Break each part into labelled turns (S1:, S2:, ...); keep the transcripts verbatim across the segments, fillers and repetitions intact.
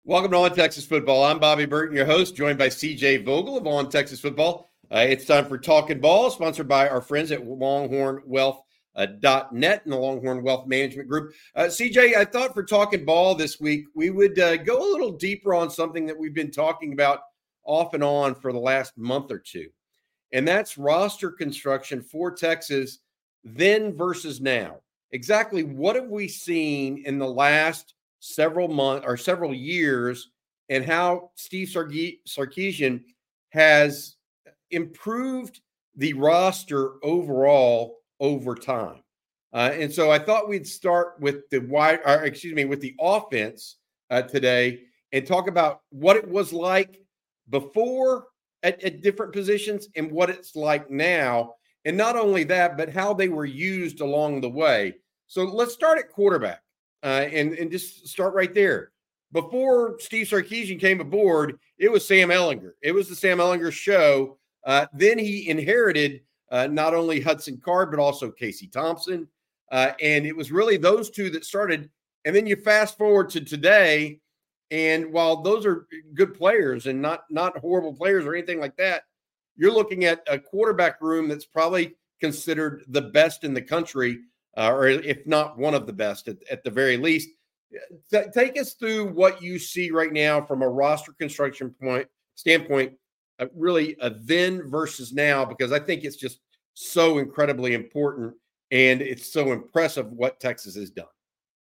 S1: Welcome to On Texas Football. I'm Bobby Burton, your host, joined by C J Vogel of On Texas Football. Uh, it's time for Talking Ball, sponsored by our friends at longhorn wealth dot net and the Longhorn Wealth Management Group. Uh, C J, I thought for Talking Ball this week, we would uh, go a little deeper on something that we've been talking about off and on for the last month or two, and that's roster construction for Texas then versus now. Exactly what have we seen in the last several months or several years, and how Steve Sarkisian has improved the roster overall over time. Uh, and so I thought we'd start with the wide, or excuse me, with the offense uh, today and talk about what it was like before at, at different positions and what it's like now. And not only that, but how they were used along the way. So let's start at quarterback. Uh, and, and just start right there. Before Steve Sarkisian came aboard, it was Sam Ehlinger. It was the Sam Ehlinger show. Uh, then he inherited uh, not only Hudson Card, but also Casey Thompson. Uh, and it was really those two that started. And then you fast forward to today, and while those are good players and not, not horrible players or anything like that, you're looking at a quarterback room that's probably considered the best in the country. Uh, or if not one of the best at, at the very least. T- take us through what you see right now from a roster construction point standpoint, uh, really a then versus now, because I think it's just so incredibly important and it's so impressive what Texas has done.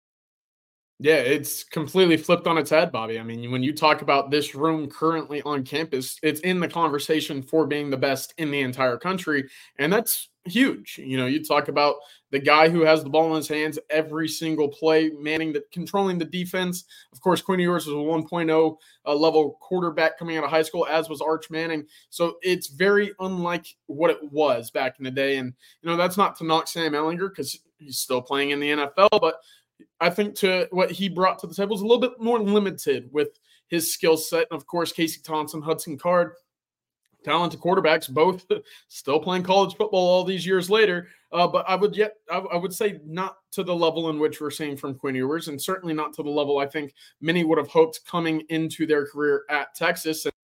S2: Yeah, it's completely flipped on its head, Bobby. I mean, when you talk about this room currently on campus, it's in the conversation for being the best in the entire country, and that's huge. You know, you talk about the guy who has the ball in his hands every single play, manning the controlling the defense. Of course, Quinn Ewers was a one point oh uh, level quarterback coming out of high school, as was Arch Manning. So it's very unlike what it was back in the day. And, you know, that's not to knock Sam Ehlinger because he's still playing in the N F L, but I think to what he brought to the table is a little bit more limited with his skill set. And, of course, Casey Thompson, Hudson Card, talented quarterbacks, both still playing college football all these years later. Uh, but I would yet I, I would say not to the level in which we're seeing from Quinn Ewers, and certainly not to the level I think many would have hoped coming into their career at Texas. And,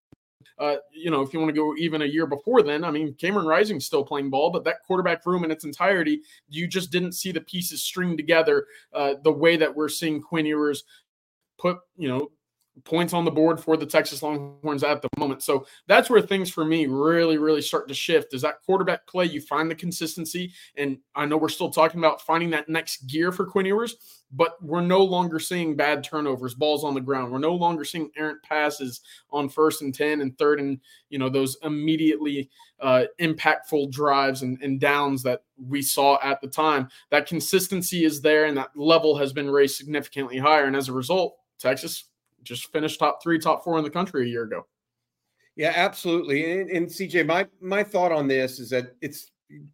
S2: uh, you know, if you want to go even a year before then, I mean, Cameron Rising's still playing ball, but that quarterback room in its entirety, you just didn't see the pieces string together uh, the way that we're seeing Quinn Ewers put, you know, points on the board for the Texas Longhorns at the moment. So that's where things for me really, really start to shift is that quarterback play. You find the consistency. And I know we're still talking about finding that next gear for Quinn Ewers, but we're no longer seeing bad turnovers, balls on the ground. We're no longer seeing errant passes on first and ten and third and, you know, those immediately uh, impactful drives and, and downs that we saw at the time. That consistency is there and that level has been raised significantly higher. And as a result, Texas just finished top three, top four in the country a year ago.
S1: Yeah, absolutely. And, and C J, my my thought on this is that it's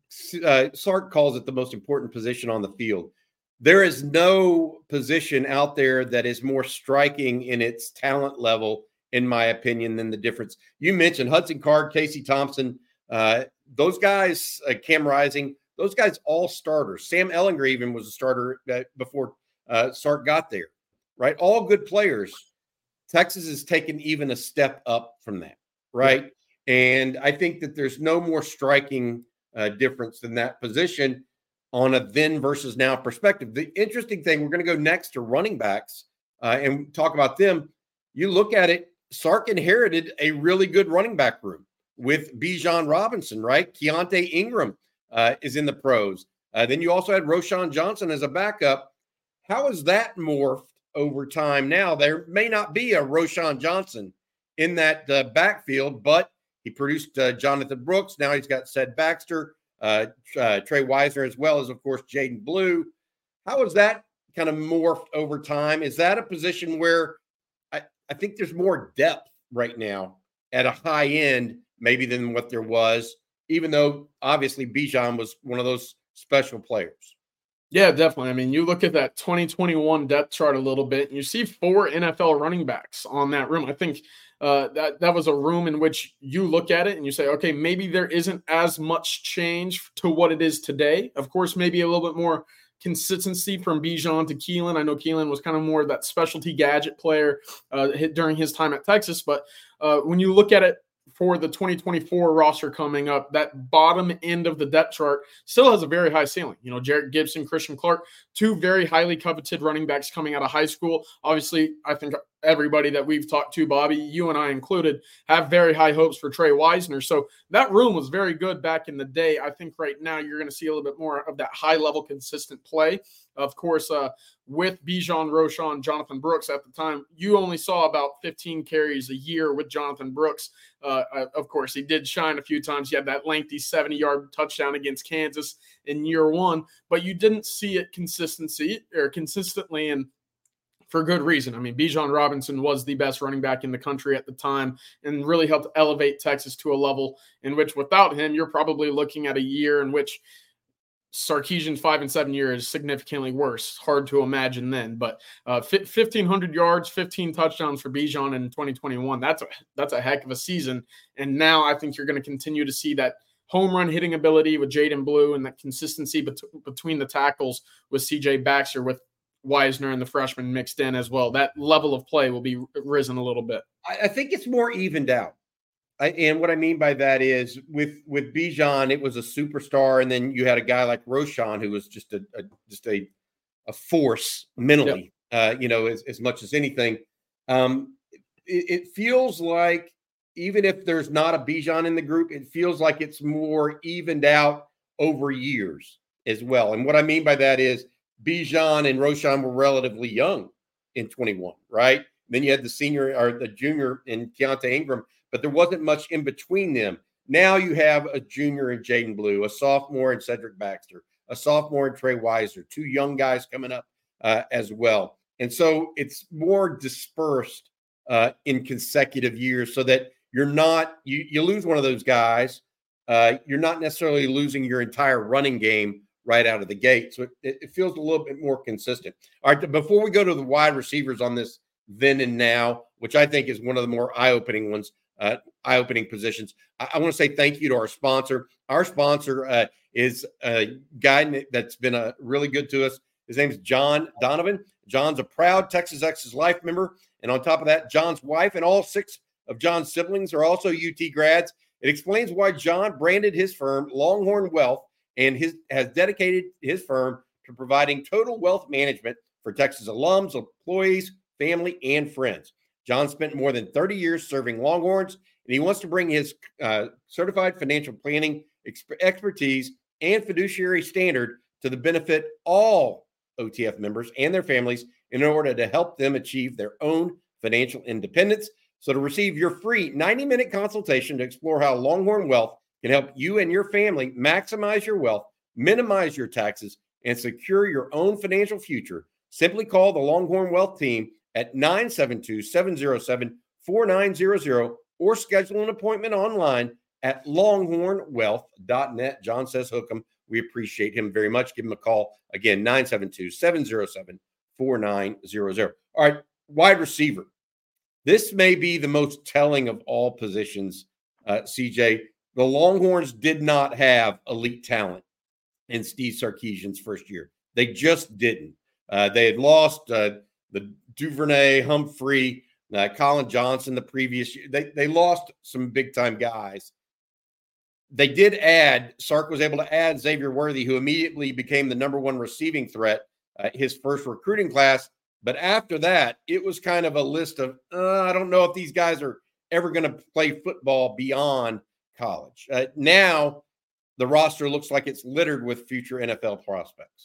S1: uh, Sark calls it the most important position on the field. There is no position out there that is more striking in its talent level, in my opinion, than the difference. You mentioned Hudson Card, Casey Thompson, uh, those guys, uh, Cam Rising, those guys all starters. Sam Ehlinger even was a starter uh, before uh, Sark got there, right? All good players. Texas has taken even a step up from that, right? Yeah. And I think that there's no more striking uh, difference than that position on a then versus now perspective. The interesting thing, we're going to go next to running backs uh, and talk about them. You look at it, Sark inherited a really good running back room with Bijan Robinson, right? Keontae Ingram uh, is in the pros. Uh, then you also had Roschon Johnson as a backup. How is that morphed over time now? There may not be a Roschon Johnson in that uh, backfield, but he produced uh, Jonathan Brooks. Now he's got Ced Baxter, uh, uh, Trey Wisner, as well as, of course, Jaden Blue. How is that kind of morphed over time? Is that a position where I, I think there's more depth right now at a high end maybe than what there was, even though obviously Bijan was one of those special players?
S2: Yeah, definitely. I mean, you look at that twenty twenty-one depth chart a little bit, and you see four N F L running backs on that room. I think uh, that that was a room in which you look at it and you say, okay, maybe there isn't as much change to what it is today. Of course, maybe a little bit more consistency from Bijan to Keelan. I know Keelan was kind of more of that specialty gadget player uh, during his time at Texas, but uh, when you look at it for the twenty twenty-four roster coming up, that bottom end of the depth chart still has a very high ceiling. You know, Jarrett Gibson, Christian Clark, two very highly coveted running backs coming out of high school. Obviously, I think everybody that we've talked to, Bobby, you and I included, have very high hopes for Trey Wisner. So that room was very good back in the day. I think right now you're going to see a little bit more of that high-level consistent play. Of course, uh, with Bijan, Roschon, Jonathan Brooks at the time, you only saw about fifteen carries a year with Jonathan Brooks. Uh, of course, he did shine a few times. He had that lengthy seventy-yard touchdown against Kansas in year one, but you didn't see it consistency or consistently, and for good reason. I mean, Bijan Robinson was the best running back in the country at the time and really helped elevate Texas to a level in which without him, you're probably looking at a year in which Sarkisian's five and seven year is significantly worse. Hard to imagine then, but uh, fifteen hundred yards, fifteen touchdowns for Bijan in twenty twenty-one. That's a, that's a heck of a season. And now I think you're going to continue to see that home run hitting ability with Jaden Blue and that consistency bet- between the tackles with C J Baxter, with Wisner and the freshman mixed in as well. That level of play will be risen a little bit.
S1: I, I think it's more evened out. I, and what I mean by that is with, with Bijan, it was a superstar. And then you had a guy like Roschon, who was just a, a just a, a force mentally, yep. uh, you know, as, as much as anything. Um, it, it feels like even if there's not a Bijan in the group, it feels like it's more evened out over years as well. And what I mean by that is Bijan and Roschon were relatively young in twenty-one, right? Then you had the senior or the junior in Keontae Ingram, but there wasn't much in between them. Now you have a junior in Jaden Blue, a sophomore in Cedric Baxter, a sophomore in Trey Wisner, two young guys coming up uh, as well. And so it's more dispersed uh, in consecutive years so that you're not, you, you lose one of those guys, uh, you're not necessarily losing your entire running game right out of the gate. So it, it feels a little bit more consistent. All right, before we go to the wide receivers on this then and now, which I think is one of the more eye-opening ones, uh, eye-opening positions, I, I want to say thank you to our sponsor. Our sponsor uh, is a guy that's been a really good to us. His name is John Donovan. John's a proud Texas Ex's Life member. And on top of that, John's wife and all six of John's siblings are also U T grads. It explains why John branded his firm Longhorn Wealth and his has dedicated his firm to providing total wealth management for Texas alums, employees, family, and friends. John spent more than thirty years serving Longhorns, and he wants to bring his uh, certified financial planning exp- expertise and fiduciary standard to the benefit all O T F members and their families in order to help them achieve their own financial independence. So to receive your free ninety-minute consultation to explore how Longhorn Wealth can help you and your family maximize your wealth, minimize your taxes, and secure your own financial future, simply call the Longhorn Wealth team at nine seven two, seven zero seven, four nine zero zero or schedule an appointment online at longhorn wealth dot net. John says hook him. We appreciate him very much. Give him a call. Again, nine seven two, seven zero seven, four nine zero zero. All right, wide receiver. This may be the most telling of all positions, uh, C J. The Longhorns did not have elite talent in Steve Sarkisian's first year. They just didn't. Uh, they had lost uh, the Duvernay, Humphrey, uh, Colin Johnson the previous year. They, they lost some big-time guys. They did add, Sark was able to add Xavier Worthy, who immediately became the number one receiving threat, uh, his first recruiting class. But after that, it was kind of a list of, uh, I don't know if these guys are ever going to play football beyond college. Uh, now, the roster looks like it's littered with future N F L prospects.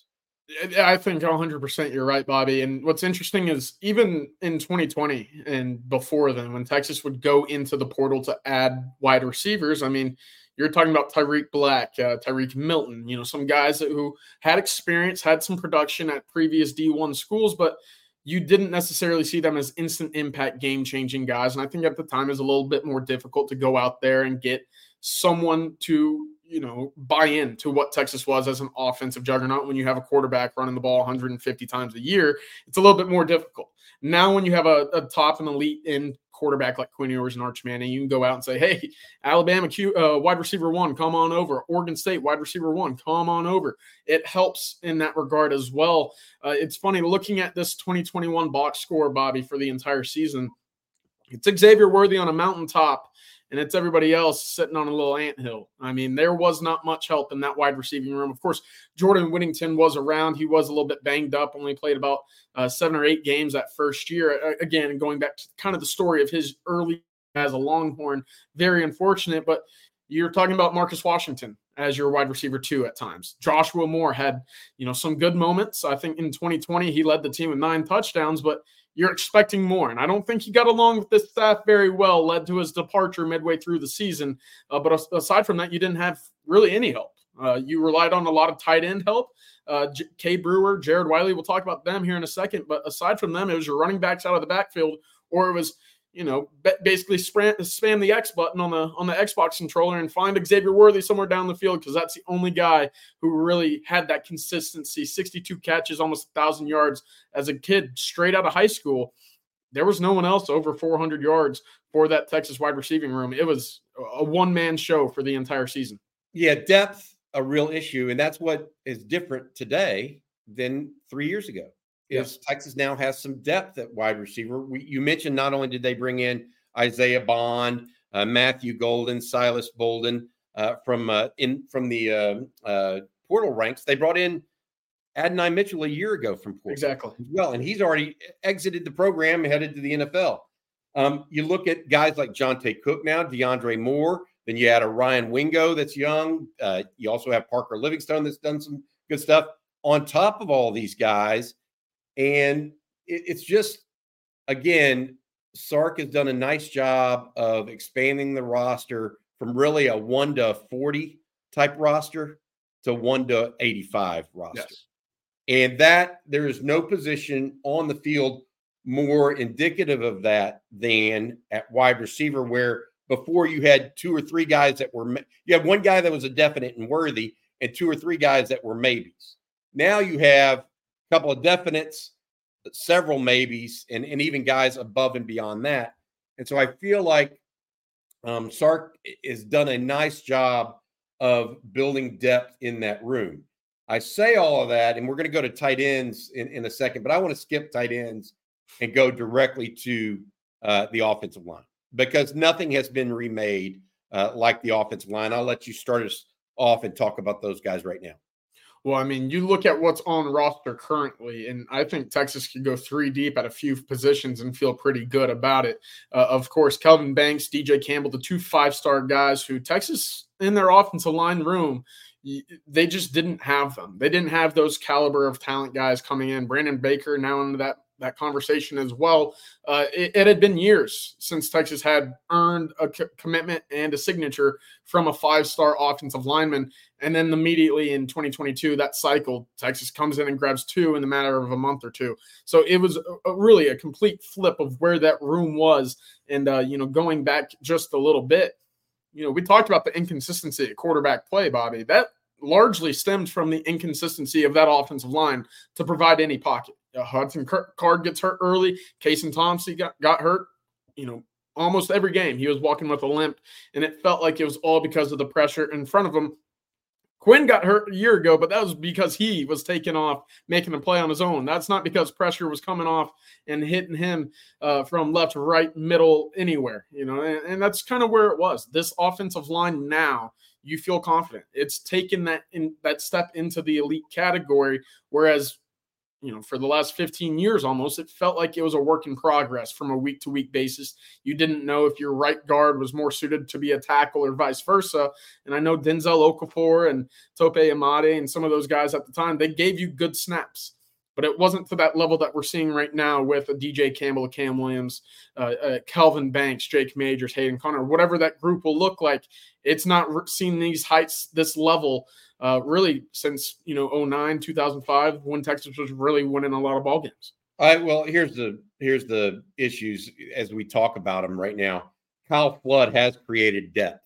S2: I think one hundred percent you're right, Bobby. And what's interesting is even in twenty twenty and before then, when Texas would go into the portal to add wide receivers, I mean, you're talking about Tyreek Black, uh, Tyreek Milton, you know, some guys that, who had experience, had some production at previous D one schools, but you didn't necessarily see them as instant impact, game-changing guys. And I think at the time it was a little bit more difficult to go out there and get someone to, you know, buy into what Texas was as an offensive juggernaut. When you have a quarterback running the ball one hundred fifty times a year, it's a little bit more difficult. Now, when you have a, a top and elite end quarterback like Quinn Ewers and Arch Manning, you can go out and say, hey, Alabama Q, uh, wide receiver one, come on over. Oregon State wide receiver one, come on over. It helps in that regard as well. Uh, it's funny looking at this twenty twenty-one box score, Bobby, for the entire season. It's Xavier Worthy on a mountaintop, and it's everybody else sitting on a little anthill. I mean, there was not much help in that wide receiving room. Of course, Jordan Whittington was around. He was a little bit banged up, only played about uh, seven or eight games that first year. Again, going back to kind of the story of his early as a Longhorn, very unfortunate. But you're talking about Marcus Washington as your wide receiver two at times. Joshua Moore had, you know, some good moments. I think in twenty twenty, he led the team with nine touchdowns, but you're expecting more. And I don't think he got along with this staff very well, led to his departure midway through the season. Uh, but aside from that, you didn't have really any help. Uh, you relied on a lot of tight end help. Uh, J- Kay Brewer, Jared Wiley, we'll talk about them here in a second. But aside from them, it was your running backs out of the backfield, or it was, you know, basically spam, spam the X button on the on the Xbox controller and find Xavier Worthy somewhere down the field, because that's the only guy who really had that consistency. sixty-two catches, almost one thousand yards as a kid straight out of high school. There was no one else over four hundred yards for that Texas wide receiving room. It was a one-man show for the entire season.
S1: Yeah, depth, a real issue, and that's what is different today than three years ago. Is Texas now has some depth at wide receiver. We, you mentioned not only did they bring in Isaiah Bond, uh, Matthew Golden, Silas Bolden uh, from uh, in from the uh, uh, portal ranks, they brought in Adonai Mitchell a year ago from portal.
S2: Exactly.
S1: As well, and he's already exited the program and headed to the N F L. Um, you look at guys like Jonte Cook now, DeAndre Moore. Then you add a Ryan Wingo that's young. Uh, you also have Parker Livingstone that's done some good stuff on top of all these guys. And it, it's just, again, Sark has done a nice job of expanding the roster from really a one to forty type roster to one to eighty-five roster.
S2: Yes.
S1: And that there is no position on the field more indicative of that than at wide receiver, where before you had two or three guys that were, you had one guy that was a definite and worthy and two or three guys that were maybes. Now you have a couple of definites, several maybes, and, and even guys above and beyond that. And so I feel like um, Sark has done a nice job of building depth in that room. I say all of that, and we're going to go to tight ends in, in a second, but I want to skip tight ends and go directly to uh, the offensive line, because nothing has been remade uh, like the offensive line. I'll let you start us off and talk about those guys right now.
S2: Well, I mean, you look at what's on roster currently, and I think Texas could go three deep at a few positions and feel pretty good about it. Uh, of course, Kelvin Banks, D J Campbell, the two five-star guys who Texas in their offensive line room, they just didn't have them. They didn't have those caliber of talent guys coming in. Brandon Baker now into that that conversation as well. Uh, it, it had been years since Texas had earned a c- commitment and a signature from a five-star offensive lineman. And then immediately in twenty twenty-two, that cycle, Texas comes in and grabs two in the matter of a month or two. So it was a, a really a complete flip of where that room was. And, uh, you know, going back just a little bit, you know, we talked about the inconsistency at quarterback play, Bobby. That largely stemmed from the inconsistency of that offensive line to provide any pocket. Uh, Hudson Card gets hurt early. Casey Thompson got, got hurt, you know, almost every game. He was walking with a limp, and it felt like it was all because of the pressure in front of him. Quinn got hurt a year ago, but that was because he was taking off, making a play on his own. That's not because pressure was coming off and hitting him uh, from left, right, middle, anywhere, you know, and, and that's kind of where it was. This offensive line now, you feel confident. It's taken that in that step into the elite category, whereas, you know, for the last fifteen years almost, it felt like it was a work in progress from a week-to-week basis. You didn't know if your right guard was more suited to be a tackle or vice versa. And I know Denzel Okafor and Tope Amade and some of those guys at the time, they gave you good snaps. But it wasn't to that level that we're seeing right now with a D J Campbell, a Cam Williams, uh, uh, Kelvin Banks, Jake Majors, Hayden Connor, whatever that group will look like. It's not re- seen these heights, this level, Uh, really since, you know, oh nine, two thousand five, when Texas was really winning a lot of ball games.
S1: All right, well, here's the here's the issues as we talk about them right now. Kyle Flood has created depth,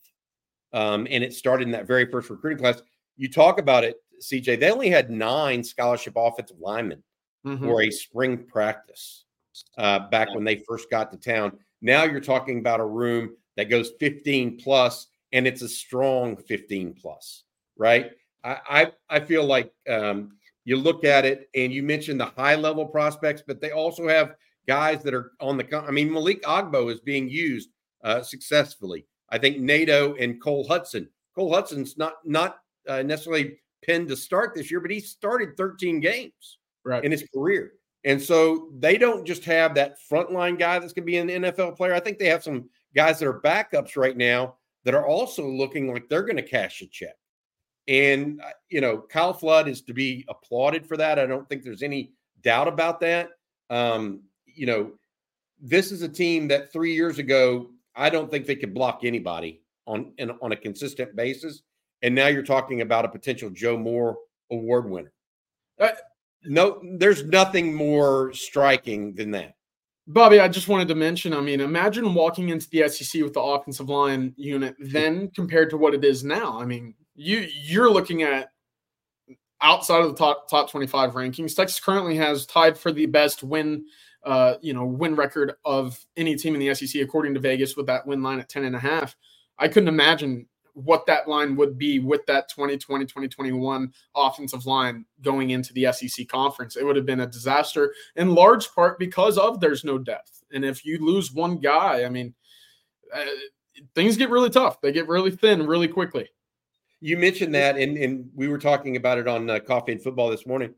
S1: um, and it started in that very first recruiting class. You talk about it, C J. They only had nine scholarship offensive linemen mm-hmm. for a spring practice. uh, back when they first got to town. Now you're talking about a room that goes fifteen plus, and it's a strong fifteen plus, right? I I, I feel like um, you look at it, and you mentioned the high level prospects, but they also have guys that are on the. I mean, Malik Agbo is being used uh, successfully. I think Nato and Cole Hudson. Cole Hudson's not not uh, necessarily pinned to start this year, but he started thirteen games
S2: right.
S1: in his career. And so they don't just have that frontline guy that's going to be an N F L player. I think they have some guys that are backups right now that are also looking like they're going to cash a check. And, you know, Kyle Flood is to be applauded for that. I don't think there's any doubt about that. Um, you know, this is a team that three years ago, I don't think they could block anybody on, in, on a consistent basis. And now you're talking about a potential Joe Moore Award winner. Uh, no, there's nothing more striking than that.
S2: Bobby, I just wanted to mention, I mean, imagine walking into the S E C with the offensive line unit then compared to what it is now. I mean, you, you're looking at outside of the top, top twenty-five rankings. Texas currently has tied for the best win, uh, you know, win record of any team in the S E C, according to Vegas, with that win line at ten and a half. I couldn't imagine what that line would be with that twenty twenty, twenty twenty-one offensive line going into the S E C conference. It would have been a disaster in large part because of there's no depth. And if you lose one guy, I mean, uh, things get really tough. They get really thin really quickly.
S1: You mentioned that, and, and we were talking about it on uh, Coffee and Football this morning.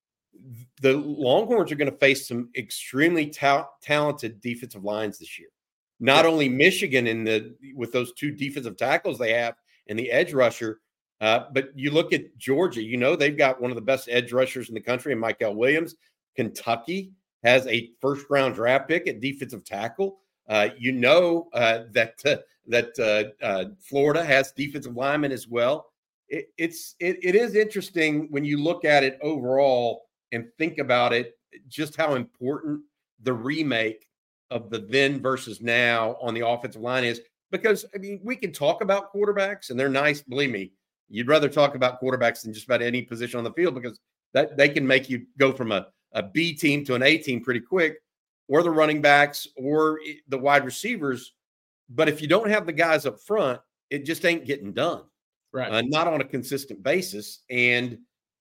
S1: The Longhorns are going to face some extremely ta- talented defensive lines this year. Not only Michigan in the with those two defensive tackles they have and the edge rusher, uh, but you look at Georgia. You know they've got one of the best edge rushers in the country, in Michael Williams. Kentucky has a first round draft pick at defensive tackle. Uh, you know uh, that uh, that uh, uh, Florida has defensive linemen as well. It, it's it, it is interesting when you look at it overall and think about it, just how important the remake of the then versus now on the offensive line is. Because, I mean, we can talk about quarterbacks, and they're nice. Believe me, you'd rather talk about quarterbacks than just about any position on the field, because that they can make you go from a, a B team to an A team pretty quick, or the running backs or the wide receivers. But if you don't have the guys up front, it just ain't getting done.
S2: Right.
S1: Uh, not on a consistent basis. And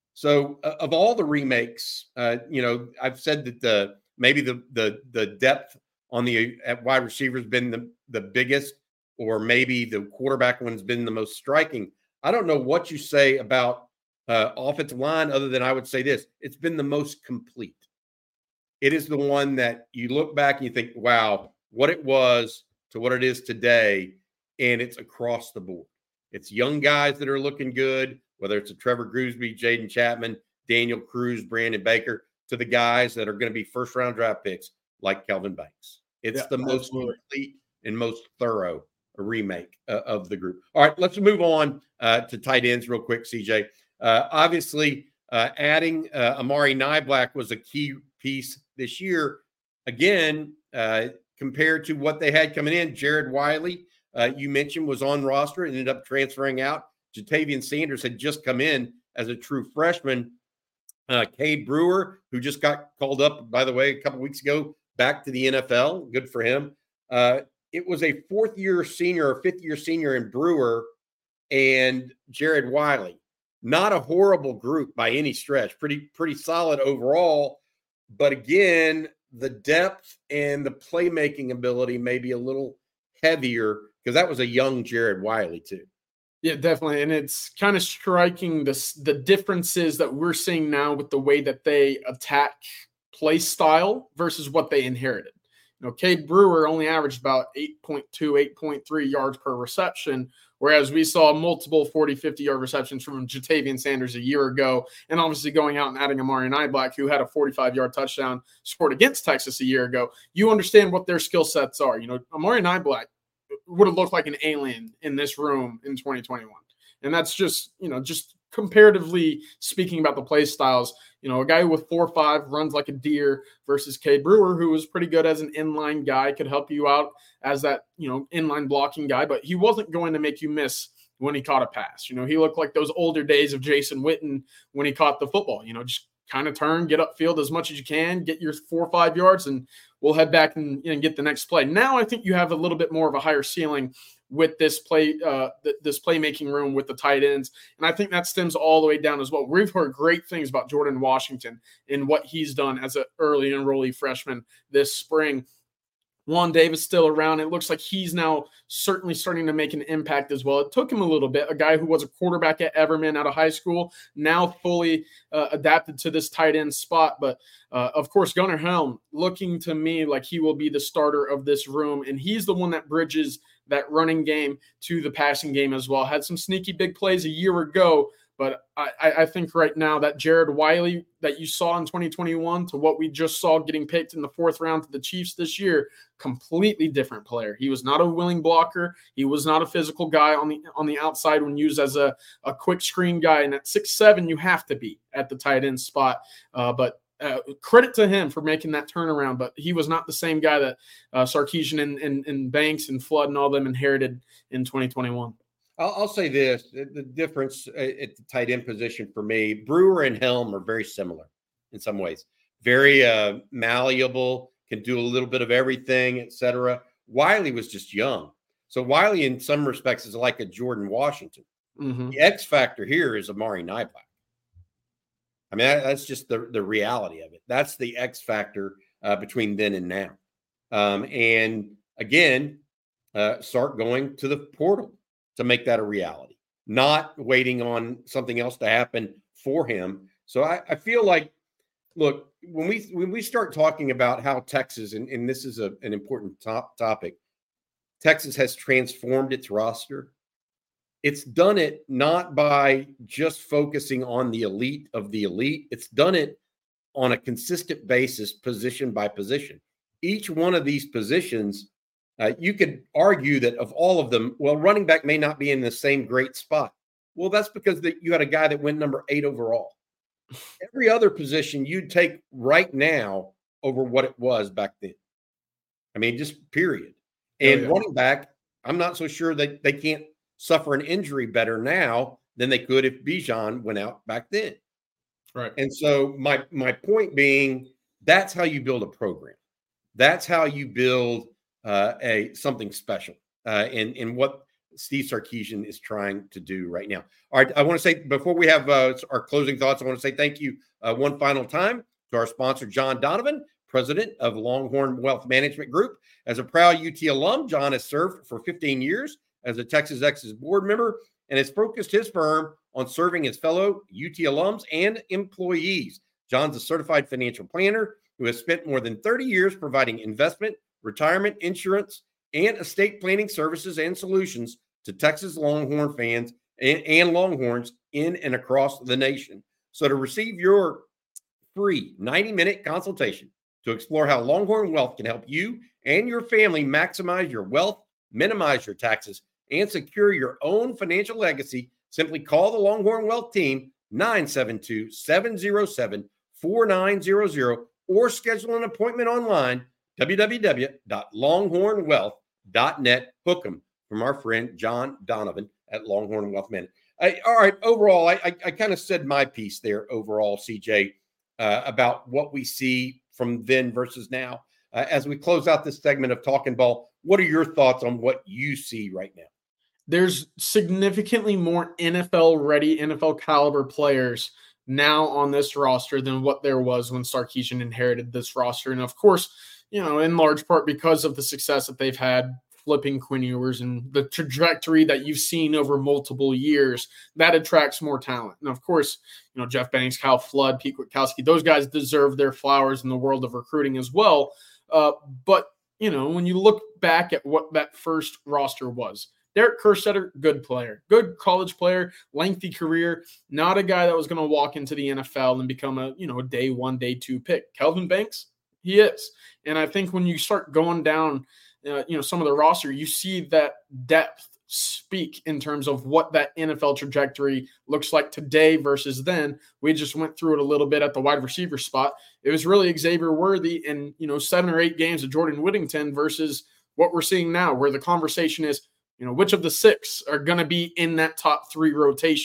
S1: so uh, of all the remakes, uh, you know, I've said that the maybe the the the depth on the at wide receiver has been the, the biggest, or maybe the quarterback one's been the most striking. I don't know what you say about uh, offensive line, other than I would say this: it's been the most complete. It is the one that you look back and you think, wow, what it was to what it is today, and it's across the board. It's young guys that are looking good, whether it's a Trevor Groosby, Jaden Chapman, Daniel Cruz, Brandon Baker, to the guys that are going to be first-round draft picks like Kelvin Banks. It's yeah, the most absolutely. complete and most thorough remake uh, of the group. All right, let's move on uh, to tight ends real quick, C J. Uh, obviously, uh, adding uh, Amari Niblack was a key piece this year. Again, uh, compared to what they had coming in, Jared Wiley, uh, you mentioned, was on roster, ended up transferring out. Jatavian Sanders had just come in as a true freshman. Uh, Cade Brewer, who just got called up, by the way, a couple weeks ago, back to the N F L. Good for him. Uh, it was a fourth-year senior or fifth-year senior in Brewer and Jared Wiley. Not a horrible group by any stretch. Pretty, pretty solid overall. But again, the depth and the playmaking ability may be a little heavier, because that was a young Jared Wiley too.
S2: Yeah, definitely. And it's kind of striking this, the differences that we're seeing now with the way that they attack play style versus what they inherited. You know, Cade Brewer only averaged about eight point two, eight point three yards per reception, whereas we saw multiple forty, fifty-yard receptions from Jatavian Sanders a year ago, and obviously going out and adding Amari Niblack, who had a forty-five-yard touchdown scored against Texas a year ago. You understand what their skill sets are. You know, Amari Niblack would have looked like an alien in this room in twenty twenty-one. And that's just, you know, just comparatively speaking about the play styles, you know, a guy with four five runs like a deer versus Cade Brewer, who was pretty good as an inline guy, could help you out as that, you know, inline blocking guy, but he wasn't going to make you miss when he caught a pass. You know, he looked like those older days of Jason Witten when he caught the football, you know, just kind of turn, get upfield as much as you can, get your four or five yards, and we'll head back and, and get the next play. Now I think you have a little bit more of a higher ceiling with this play, uh, th- this playmaking room with the tight ends, and I think that stems all the way down as well. We've heard great things about Jordan Washington and what he's done as an early enrollee freshman this spring. Juan Davis still around. It looks like he's now certainly starting to make an impact as well. It took him a little bit. A guy who was a quarterback at Everman out of high school, now fully uh, adapted to this tight end spot. But, uh, of course, Gunnar Helm looking to me like he will be the starter of this room, and he's the one that bridges that running game to the passing game as well. Had some sneaky big plays a year ago, but I, I think right now that Jared Wiley that you saw in twenty twenty-one to what we just saw getting picked in the fourth round to the Chiefs this year, completely different player. He was not a willing blocker. He was not a physical guy on the on the outside when used as a, a quick screen guy. And at six seven, you have to be at the tight end spot. Uh, but uh, credit to him for making that turnaround. But he was not the same guy that uh, Sarkisian and, and, and Banks and Flood and all them inherited in twenty twenty-one.
S1: I'll, I'll say this, the difference at the tight end position for me, Brewer and Helm are very similar in some ways. Very uh, malleable, can do a little bit of everything, et cetera. Wiley was just young. So Wiley in some respects is like a Jordan Washington. Mm-hmm. The X factor here is Amari Niblack. I mean, that, that's just the, the reality of it. That's the X factor uh, between then and now. Um, and again, uh, start going to the portal to make that a reality, not waiting on something else to happen for him. So I, I feel like, look, when we when we start talking about how Texas, and, and this is a, an important top topic, Texas has transformed its roster. It's done it not by just focusing on the elite of the elite. It's done it on a consistent basis, position by position. Each one of these positions, Uh, you could argue that of all of them, well, running back may not be in the same great spot. Well, that's because that you had a guy that went number eight overall. Every other position you'd take right now over what it was back then. I mean, just period. And oh, yeah. running back, I'm not so sure that they can't suffer an injury better now than they could if Bijan went out back then.
S2: Right.
S1: And so my my point being, that's how you build a program. That's how you build Uh, a something special uh, in in what Steve Sarkisian is trying to do right now. All right, I want to say before we have uh, our closing thoughts, I want to say thank you uh, one final time to our sponsor, John Donovan, president of Longhorn Wealth Management Group. As a proud U T alum, John has served for fifteen years as a Texas Ex's board member and has focused his firm on serving his fellow U T alums and employees. John's a certified financial planner who has spent more than thirty years providing investment, retirement, insurance, and estate planning services and solutions to Texas Longhorn fans and, and Longhorns in and across the nation. So to receive your free ninety-minute consultation to explore how Longhorn Wealth can help you and your family maximize your wealth, minimize your taxes, and secure your own financial legacy, simply call the Longhorn Wealth team nine seven two, seven zero seven, four nine zero zero or schedule an appointment online w w w dot longhorn wealth dot net. Hook 'em from our friend John Donovan at Longhorn Wealth Management. I, all right, overall, I, I, I kind of said my piece there overall, C J, uh, about what we see from then versus now. Uh, as we close out this segment of Talking Ball, what are your thoughts on what you see right now?
S2: There's significantly more N F L-ready, N F L caliber players now on this roster than what there was when Sarkisian inherited this roster. And of course, you know, in large part because of the success that they've had flipping Quinn Ewers and the trajectory that you've seen over multiple years, that attracts more talent. And of course, you know, Jeff Banks, Kyle Flood, Pete Kwiatkowski, those guys deserve their flowers in the world of recruiting as well. Uh, but, you know, when you look back at what that first roster was, Derek Kerstetter, good player, good college player, lengthy career, not a guy that was going to walk into the N F L and become a, you know, a day one, day two pick. Kelvin Banks, he is. And I think when you start going down, uh, you know, some of the roster, you see that depth speak in terms of what that N F L trajectory looks like today versus then. We just went through it a little bit at the wide receiver spot. It was really Xavier Worthy and, you know, seven or eight games of Jordan Whittington versus what we're seeing now, where the conversation is, you know, which of the six are going to be in that top three rotation?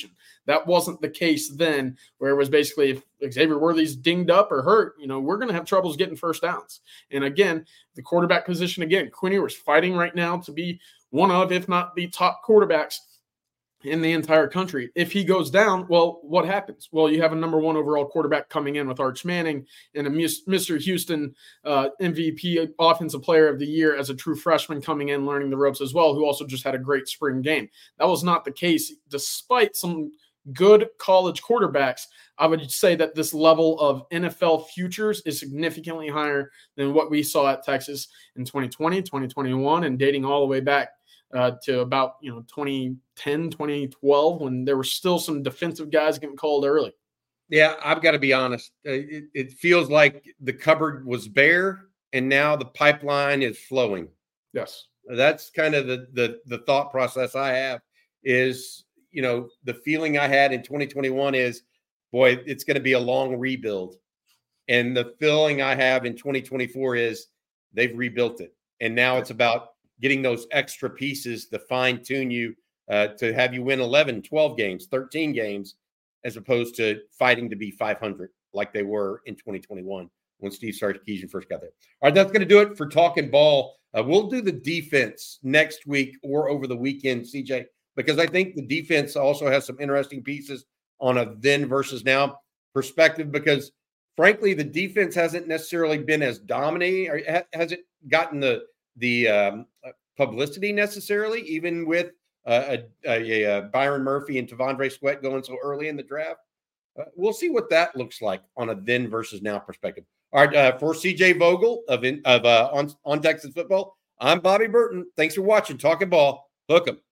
S2: That wasn't the case then, where it was basically if Xavier Worthy's dinged up or hurt, you know, we're going to have troubles getting first downs. And again, the quarterback position, again, Quinn Ewers fighting right now to be one of, if not the top quarterbacks in the entire country. If he goes down, well, what happens? Well, you have a number one overall quarterback coming in with Arch Manning and a Mister Houston uh, M V P offensive player of the year as a true freshman coming in, learning the ropes as well, who also just had a great spring game. That was not the case, despite some good college quarterbacks. I would say that this level of N F L futures is significantly higher than what we saw at Texas in twenty twenty, twenty twenty-one, and dating all the way back Uh, to about, you know, twenty ten, twenty twelve, when there were still some defensive guys getting called early.
S1: Yeah, I've got to be honest. Uh, it, it feels like the cupboard was bare and now the pipeline is flowing.
S2: Yes.
S1: That's kind of the the the thought process I have is, you know, the feeling I had in twenty twenty-one is, boy, it's going to be a long rebuild. And the feeling I have in twenty twenty-four is they've rebuilt it. And now it's about getting those extra pieces to fine tune you uh, to have you win eleven, twelve games, thirteen games, as opposed to fighting to be five hundred like they were in twenty twenty-one when Steve Sarkisian first got there. All right, that's going to do it for Talking Ball. Uh, we'll do the defense next week or over the weekend, C J, because I think the defense also has some interesting pieces on a then versus now perspective, because frankly, the defense hasn't necessarily been as dominating, or ha- hasn't gotten the the um, publicity necessarily, even with uh, a, a, a Byron Murphy and Tavondre Sweat going so early in the draft. Uh, we'll see what that looks like on a then versus now perspective. All right, uh, for C J Vogel of in, of uh, on on Texas Football, I'm Bobby Burton. Thanks for watching Talking Ball. Hook 'em.